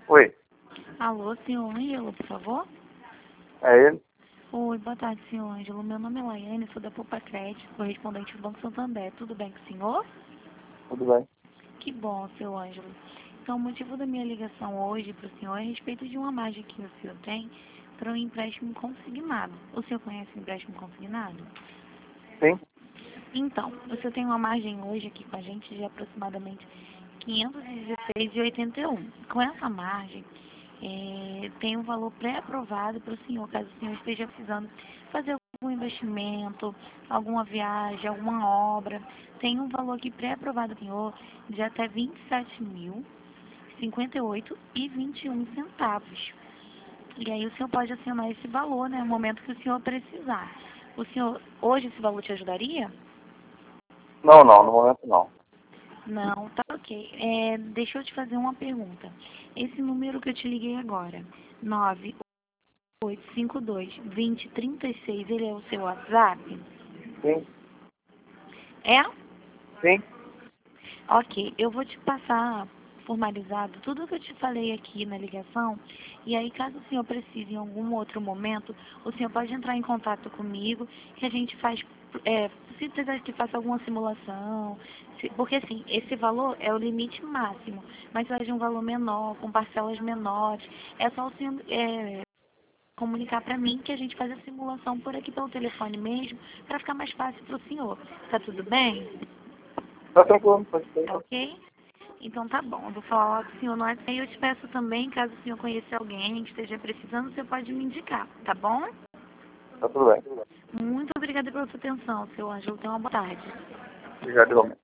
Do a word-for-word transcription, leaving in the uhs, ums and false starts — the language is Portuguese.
Oi, Alô, senhor Ângelo, por favor? é ele? Oi, boa tarde, senhor Ângelo. Meu nome é Laiane, sou da Poupa Crédito, correspondente do Banco Santander. Tudo bem com o senhor? Tudo bem? Que bom, seu Ângelo. Então, o motivo da minha ligação hoje para o senhor é a respeito de uma margem que o senhor tem para um empréstimo consignado. O senhor conhece o empréstimo consignado? Sim? Então, o senhor tem uma margem hoje aqui com a gente de aproximadamente quinhentos e dezesseis vírgula oitenta e um. Com essa margem, é, tem um valor pré-aprovado para o senhor, caso o senhor esteja precisando fazer algum investimento, alguma viagem, alguma obra. Tem um valor aqui pré-aprovado, senhor, de até vinte e sete mil, cinquenta e oito e vinte e um centavos. E aí o senhor pode acionar esse valor, né, no momento que o senhor precisar. O senhor, hoje esse valor te ajudaria? Não, não, no momento não. Não, tá ok. É, deixa eu te fazer uma pergunta. Esse número que eu te liguei agora, nove oito cinco dois, dois zero três seis, ele é o seu WhatsApp? Sim? É? Sim? Ok, eu vou te passar formalizado tudo o que eu te falei aqui na ligação, e aí caso o senhor precise em algum outro momento, o senhor pode entrar em contato comigo, que a gente faz, é, se precisar que faça alguma simulação, se- porque assim, esse valor é o limite máximo, mas se de um valor menor, com parcelas menores, é só o senhor é, comunicar para mim que a gente faz a simulação por aqui pelo telefone mesmo, para ficar mais fácil para o senhor. Tá tudo bem? Tá tranquilo, pode ser. Tá ok? Então tá bom, eu vou falar com o senhor no WhatsApp e eu te peço também, caso o senhor conheça alguém que esteja precisando, você pode me indicar, tá bom? Tá tudo bem. Muito obrigada pela sua atenção, seu Ângelo. Tenha uma boa tarde. Obrigado, igualmente.